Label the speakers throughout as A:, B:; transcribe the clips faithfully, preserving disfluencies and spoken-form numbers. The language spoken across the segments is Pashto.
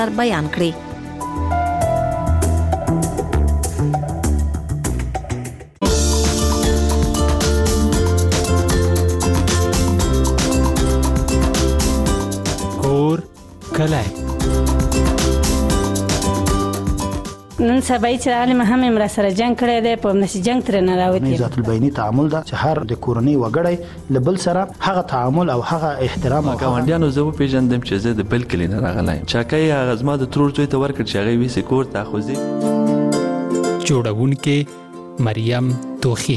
A: بیان کړي.
B: کور کلی
C: نن سبا چې عالم هم امر سره جنگ کړی دی په نشي جنگ تر نه راوتی.
D: ذات البینی تعامل دا چې هر د کورنۍ وګړی لبل سره هغه تعامل او هغه احترام او
E: ګاونډیانو زه په پیژندم چې زه د بل کلی نه راغلی چاکای هغه زما د ترور زوی ته ورکړ چې هغه ویسې کور ته خوځي.
B: جوړونکې مریم توخی.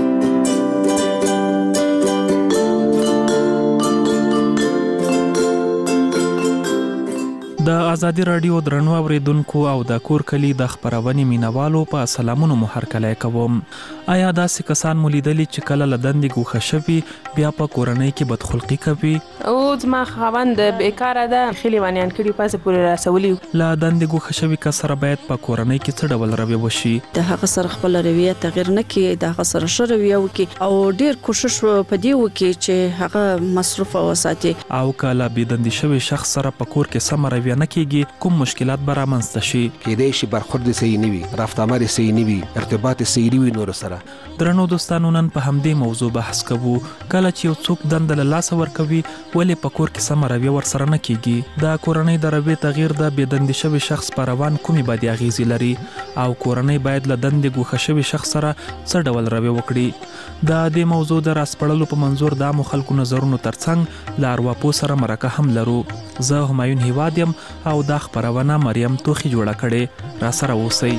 F: د ازادي رادیو درنو اوریدونکو او د کور کلی د خبرونې مینوالو په سلامونو مو هرکلی کوم. آیا داسې کسان مو لیدلي چې کله له دندې ګوښه شوي بیا په کورنۍ کې بدخلقي کوي؟
G: او زما خاوند بیکاره ده خیلی وانیان کړي پاسه پورې رسولي.
F: له دندې ګوښه شوي کس سره باید په کورنۍ کې څه ډول رویه وشي؟
H: د هغه سره خپل رویه تغیر نه کړي، د هغه سره ښه رویه وکړي او ډیر کوشش په دې وکړي چې هغه مصروف وساتي.
F: او کله بې دندې شوي شخص سره په کور کې سمه رویه نه کیږي کوم مشکلات به رامنځته شي؟
I: کېدای شي برخورد صحیح نه وي، رفتار صحیح نه وي، ارتباط صحیح نه وي نور سره.
F: درنو دوستانو نن په همدې موضوع بحث کوو. کله چې یو څوک دنده له لاسه ورکوي ولې په کور کې سمه رویه ورسره نه کیږي؟ د کورنۍ د رویې تغییر د بې دندې شوي شخص په روان کومې بدې اغیزې لري او کورنۍ باید له دندې ګوښه شوي شخص سره څه ډول رویه وکړي؟ د دې موضوع د راسپړلو په منظور د عامو خلکو نظرونو ترڅنګ له ارواپوه سره مرکه هم لرو. زه همایون هیواد یم او دا خبرونه مریم توخی جوړه کړې. را سره اوسئ.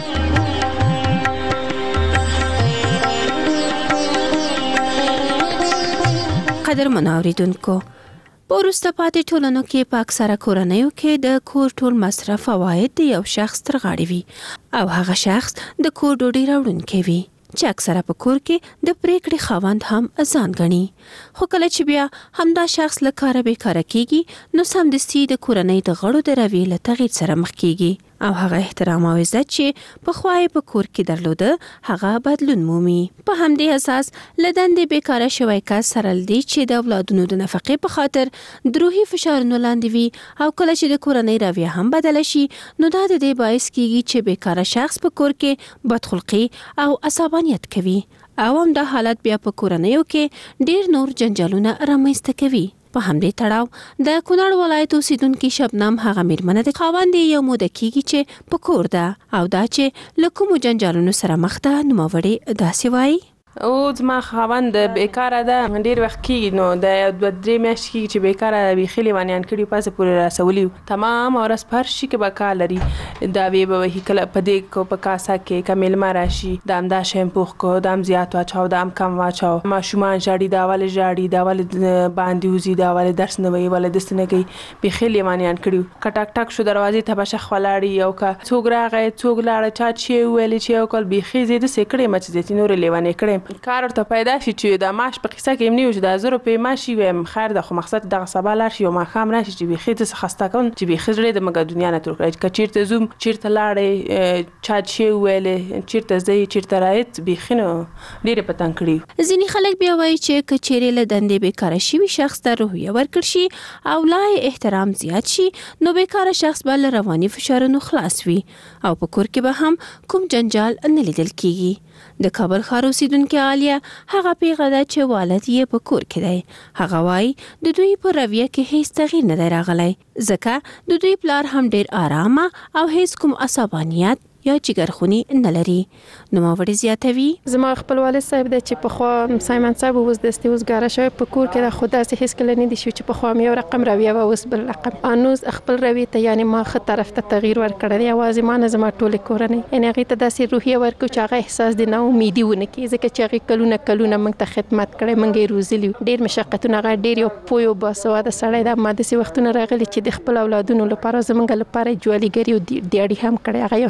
J: قدر منوریدونکو، په وروسته پاتې ټولنو کې په اکثره کورنیو کې د کور ټول مصرف فواید د یو شخص تر غاړې وي او هغه شخص د کور ډوډۍ راوړونکی وي چې اکثره په کور کې د پریکړې خاوند هم ځان ګڼي. خو کله چې بیا همدا شخص له کاره بیکاره کیږي نو سمدستي د کورنۍ د غړو د رویې له تغییر سره مخ کیږي او هغه احترام او عزت چې پخوا یې په کور کې درلوده هغه بدلون مومي. په همدې اساس له دندې بیکاره شوی کس سره لدی چې د اولادونو د نفقې په خاطر د روحي فشارونو لاندې وي او کله چې د کورنۍ رویه هم بدله شي نو دا د دې باعث کیږي چې بیکاره شخص په کور کې بدخلقي او عصبانیت کوي او هم دا حالت بیا په کورنیو کې ډیر نور جنجالونه رامنځته کوي. په همدې تړاو د کونړ ولایت اوسیدونکي شبنم هغه میرمنه د خاوند یو موده کېږي چې په کور ده او دا چې له کومو جنجالونو سره مخ ده نوموړې داسې وایي.
G: او زما خاوند بیکاره ده ډیر وخت کېږي نو د دوه درې میاشتې کېږي چې بیکاره وي خیلی وانیان کړي پاسه پورې رسولي تمام ورځ په هر شي کې به کار لري. دا وی به وهي کله په دې کو په کاسه کې که میلمه راشي دا همدا شی پوخ کو دا هم زیات واچاو دا هم کم واچاو ماشومان ژاړي دا ولې ژاړي دا ولې باندې وځي دا ولې درس نه وایي ولې داسې نه کوي بې خیلی وانیان کړي. که ټک ټک شو دروازې ته به شخ ولاړي او که څوک راغی څوک لاړه چا چې ویلې چې یو کال بیخي زه داسې کړې م چې زیاتې نورې لیونې کړې کار ورته پیدا شي چې د معاش په قصه کې نیو چې د زه روپۍ معاشي ویم خیر ده خو مقصد دغه سبا لاړ شي او ماښام راشي چې بیخي داسې خسته کوم چې بیخي زړه د مګه دنیا نه تور کړی که چېرته ځوم چېرته لاړې چا چې ویلې چېرته ځئ چېرته رایت بیخي نو ډېرې په تنګ کړي.
J: ځینې خلک بیا وایي چې که چیرې له دندې بیکاره شوي شخص ته روحیه ورکړ شي او لا احترام زیات شي نو بیکاره شخص به له رواني فشارونو خلاص وي او په کور کې به هم کوم جنجال نه لیدل کیږي. د کابل ښار اوسیدونکې عالیه هغه پیغله ده چې والد یې په کور کې دی. هغه وایي د دوی په رویه کې هیڅ تغییر نه دی راغلی ځکه د دوی پلار هم ډیر آرامه او هیڅ کوم عصبانیت یا جګرخونی نه لري. نوموړې زیاتوي
K: زما خپل والد صاحب د چې په خوا سایمن صاحب اوس د استوزګاره شوی په کور کې د خدا سه هیڅ کله نه دي شو چې په خوا مې یو رقم رویه و اوس بل رقم انوز خپل رویه ته یعنی ما خه طرف ته تغییر ورکړی دی اوازې ما نه زما ټوله کورنۍ ان هغه ته داسې روحیه ورکو چې هغه احساس دی نه امیدي ونه کی ځکه چې هغه کلونه کلونه موږ ته خدمت کړي موږ یې روزلي ډیر مشقتونه هغه ډیر یو پویو باسواده سړی د ماده سي وختونه راغلي چې د خپل اولادونو لپاره زمونږ لپاره جوړیګری او دیاړي هم کړي هغه یو سایمن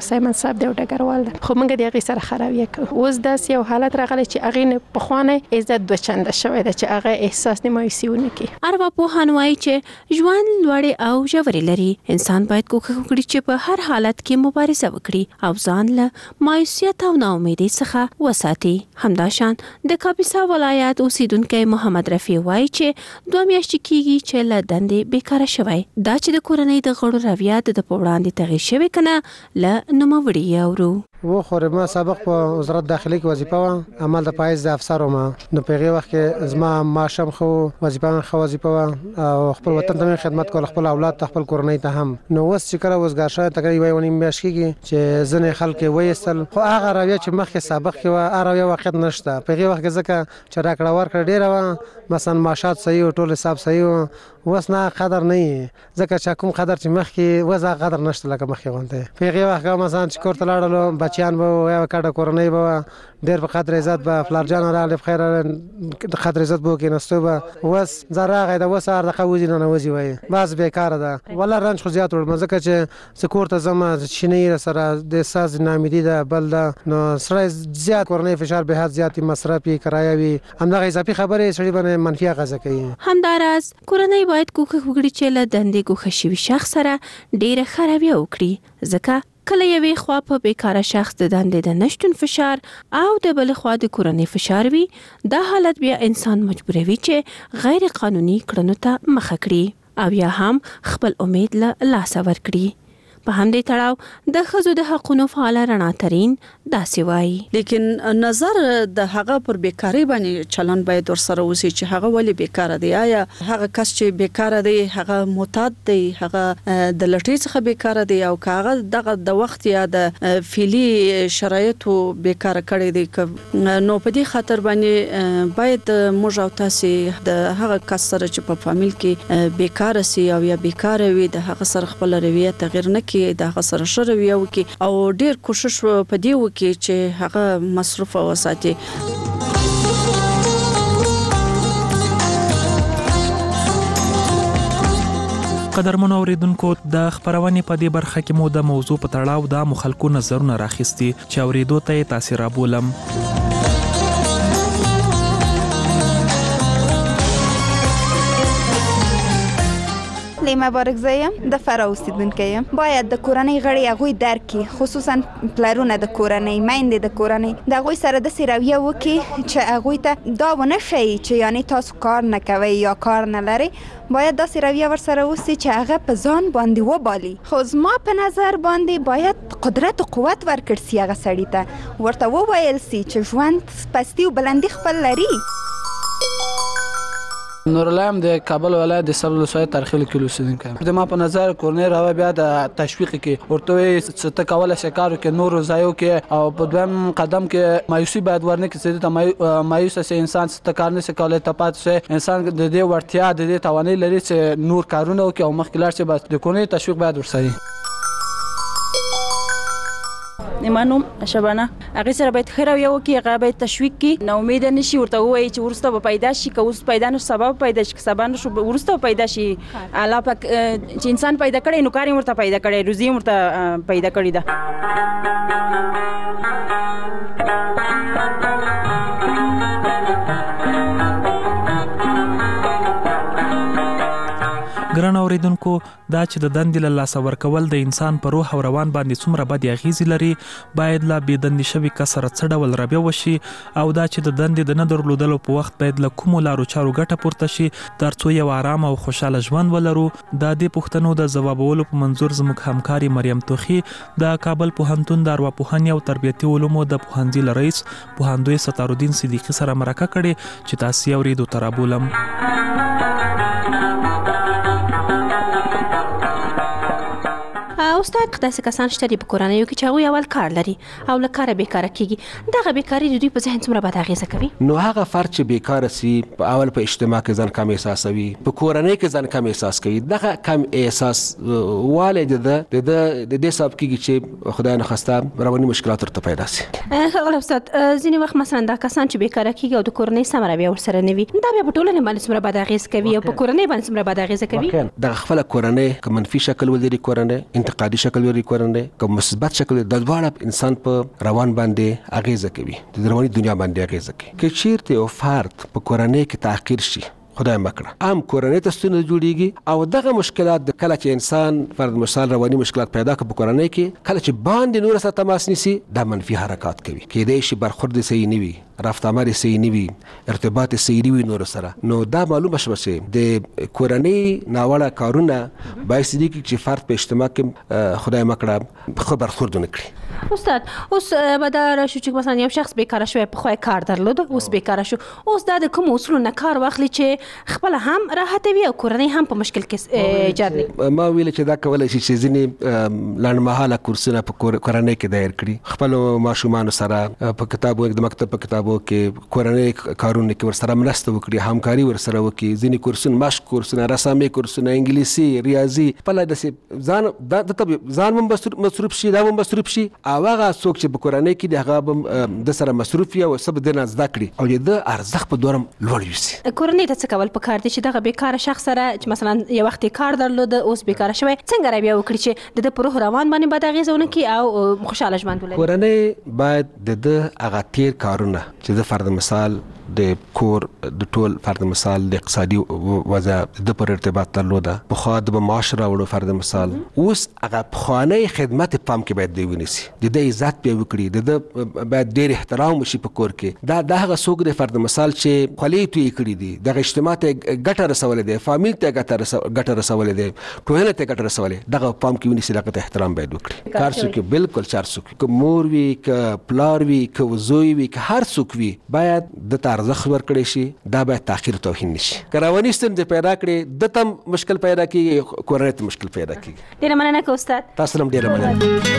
K: نصاب دی او ډګروال دی خو موږ د هغې سره خراویه کوو. اوس داسې یو حالت راغلی چې هغې نه پخوانی عزت دوه چنده شوی ده چې هغه احساس د مایوسي ونه کړي.
J: ارواپوهان وایي چې ژوند لوړې او ژورې لري. انسان باید کوښښ وکړي چې په هر حالت کې مبارزه وکړي او ځان له مایوسیت او ناامیدۍ څخه وساتي. همداشان د کاپیسا ولایت اوسیدونکی محمد رفیع وایي چې دوه میاشتې کېږي چې له دندې بیکاره شوی. دا چې د کورنۍ د غړو رویه د په وړاندې تغییر شوی کنه له نوموړي اورو.
A: و خو ما سابق په وزارت داخلي کې وظیفه و عمل د پایز د افسر وم نو په هغه وخت کې زما ماشم خو وظیفه خو وظیفه و او خپل وطن ته خدمت کول خپل اولاد ته خپل کورنۍ ته هم نو وس چې کړه وزګار شوی تقریبا یو نیم میاشت کېږي چې ځنې خلک وایستل خو هغه رویه چې مخکې سابق کې و هغه رویه واقعیت نشته. په هغه وخت کې ځکه چې راکړه ورکړه ډیره و مثلا ماشات صحیح او ټول حساب صحیح و وس نه قدر نه ځکه چې کوم قدر چې مخکې وځه قدر نشته لکه مخکې غونته. په هغه وخت مثلا چې کور ته لاړل بچیان به یا کډه کورنۍ به ډېر په قدر عزت به فلار جان را لف خیر د قدر عزت بو کې نستو به وس زراغه د وسار د قوزي نه نوځي وای باز بیکاره ده ولا رنج خو زیات ور مزه چې سکور ته زما شینې سره د ساز نامیدي ده بل ده نو سره زیات کورنۍ فشار به حد زیاتی مصرفي کرایه وي همدغه اضافي خبره سړي باندې منفي غزه کوي.
J: همداراز کورنۍ باید کوښښ وکړي چې له دندې ګوښه شوي شخص سره ډېره خرابي وکړي ځکه کله یوې خوا په بیکاره شخص د دندې د نشتون فشار او د بل خوا د کورنۍ فشار وي دا حالت بیا انسان مجبوروي چې غیر قانوني کړنو ته مخه کړي او یا هم خپل امید له لاسه ورکړي. په همدې تړاو د ښځو د حقونو فعاله رڼا ترين داسې وایي.
H: لیکن نظر د هغه پر بیکاری باندې چلن باید ورسره وسی چې هغه ولی بیکاره دی. آیا هغه کس چې بیکاره دی هغه معتاد دی هغه د لټۍ څخه بیکاره دی او هغه دغه د وخت یا د فعلی شرایطو بیکاره کړی دی نو په دې خاطر باندې باید موږ او تاسو د هغه کس سره چې په فامیل کې بیکاره سي او یا بیکاره وي د هغه سره خپل رویه تغیر نه کې د هغه سره شروع وکي او ډیر کوشش په دی وکي چې هغه مصرف وساتي.
F: قدرمنو اوریدونکو د خبرونې په دې برخه کې مو د موضوع په تړاو د مخالکو نظرونه راخستي چې اوریدو ته تاثیر رابولم.
L: لیما بارکزایم د فرا اوسیدونکې یم. باید د کورنۍ غړي هغوی درک کړي خصوصا پلرونه د کورنۍ میندې د کورنۍ د هغوی سره داسې رویه وکړي چې هغوی ته دا ونه ښیي چې یعنی تاسو کار نه کوئ یا کار نه لرئ. باید داسې رویه ورسره وسي چې هغه په ځان باندې وبالي. خو زما په نظر باندې باید قدرت او قوت ورکړ سي هغه سړي ته ورته وویل سي چې ژوند پستی او بلندي خپل لري.
M: نورلایم د کابل ولایت د سبل ولسوالۍ تاریخي لیکلو اوسیدونکی یم. د ما په نظر کورنۍ راوه بیا د تشویق کې ورته وایي چې ته کولی شې کار وکړې نورو ځایو کې او په دویم قدم کې مایوسي باید ورنه کړي چې ته مایوسه سې انسان ته کار نه شي کولی ته پاتې شې انسان د دې وړتیا د دې توانایي لري چې نور کارونه وکړي او مخکې لاړ شي. بس د کورنۍ تشویق باید ورسره
N: ایمانوم شبانه هغه سره باید خیر یو کې هغه باید تشویق کی نو امید نشي ورته وایي چې ورسته به پیدا شي که اوس پیدا نشي سبب پیدا شي سبب نشي ورسته پیدا شي الله پاک چې انسان پیدا کړي نو کار ورته پیدا کړي روزي ورته پیدا کړي ده.
F: ګران اوریدونکو دا چې د دندې له لاسه ورکول د انسان په روح او روان باندې څومره بد اغیزې لري باید لا بې دندې شوي کس سره څه ډول رویه وشي او دا چې د دندې د نه درلودلو په وخت باید له کومو لارو چارو ګټه پورته شي تر څو یو آرام او خوشاله ژوند ولرو. د دې پوښتنو د ځوابولو په منظور زموږ همکاري مریم توخي د کابل پوهنتون د ارواپوهنې او تربیتي علومو د پوهنځي رئیس پوهندوی ستارالدین صدیقي سره مرکه کړې چې تاسو یې اوریدو ته رابولم.
J: استاد داسې کسان شته چې په کورنیو کې چې هغوی اول کار لري او له کاره بیکاره کېږي دغه بیکاري د دوی په ذهن څومره بد اغېزه کوي؟
I: نو هغه فرد چې بیکاره سي په اول په اجتماع کې ځان کم احساسوي په کورنۍ کې ځان کم احساس کوي دغه کم احساس والی د ده د دې سبب کېږي چې خدای نخواسته رواني مشکلات ورته پیدا سي.
J: ښاغلی استاد ځینې وخت مثلا دا کسان چې بیکاره کېږي او د کورنۍ سمه رویه ورسره نه وي دا بیا په ټولنې باندې څومره بد اغېز کوي او په کورنۍ باندې څومره بد اغېزه کوي؟
I: دغه خپله کورنۍ که منفي شکل ولري کورنۍ انتقادي مادي شکل لري کورنۍ که مثبت شکل د دواړه انسان په روان باندې اغیزه کوي د رواني دنیا باندې اغیزه کوي که چیرته یو فرد په کورنۍ کې تحقیر شي خدای مکړه عام کورنۍ ته ستونزې جوړیږي او دغه مشکلات د کله چې انسان فرد مثال رواني مشکلات پیدا کړي په کورنۍ کې کله چې باندې نور سره تماس نیسي دا منفي حرکات کوي کېدای شي برخورد صحیح نه وي رفتار صحیح نه وي ارتباط صحیح نه وي نور سره نو دا معلومه شوه چې د کورنۍ ناوړه کارونه باعث دي چې فرد په اجتماع کې خدای مکړه خو برخورد نه کړي
J: استاد اوس به دا راشو چې مثلا یو شخص بیکاره شوی په خوای کار درلود اوس بیکاره شو اوس دا د کوم اصولو نه کار واخلي چې خپل هم راحت وي او کورنۍ هم په مشکل کې ایجاد نه
I: ما ویل چې دا کولای شي چې ځینې لنډمهاله کورسونه په کورنۍ کې دایر کړي خپل ماشومان سره په کتابو د مکتب په کتابو کې کورنۍ کارونه کې ورسره مرسته وکړي همکاري ورسره وکړي ځینې کورسونه مشق کورسونه رسامي کورسونه انګلیسي ریاضي په لاره د ځان د ځان مصروف شي دا مصروف شي او هغه څوک چې په کورنۍ کې د هغه د سره مصروف یا سب د نه زده کړي او د ارزښت په دورم لوړ وي
J: کورنۍ ته څه کول پکار دي چې دغه بیکاره شخص سره چې مثلا یو وخت کار درلود اوس بیکاره شوی څنګه را بیا وکړي چې د پروه روان باندې بد اغیزونه کوي او خوشاله ژوند ولري
I: کورنۍ باید د هغه تیر کارونه چې د فرد مثال د کور د ټول فرد مثال د اقتصادي وضع د پر ارتباط درلوده په خوا د معاشره وړو فرد مثال اوس هغه پخوانی خدمت پام کې باید دی ونیسي د دې عزت به وکړي د باید ډېر احترام وشي په کور کې دا د هغه څوک د فرد مثال چې خلیت یې کړی دي د اجتماع ته ګټه رسولې ده فامیل ته ګټه رسولې ده ټولنې ته ګټه رسولې دغه پام کې ونیسي دغه احترام باید وکړي کار څوک بالکل چار څوک که مور وي که پلار وي که زوی وي که هر څوک وي باید د ارزښت ورکړي شي دا باید تاخير توهین نشي کراونی ستونزې پیدا کړي د تم مشکل پیدا کیږي کورنۍ ته مشکل پیدا کیږي
J: ډیره مننه کو استاد
I: تاسو هم ډیره مننه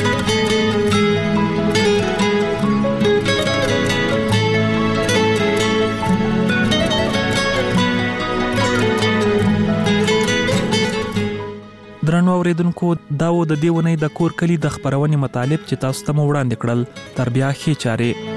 F: درنو اوریدونکو دا و د دې ونې د کور کلی د خبرونې مطالب چې تاسو ته مو وړاندې کړل تر بیا ښې چارې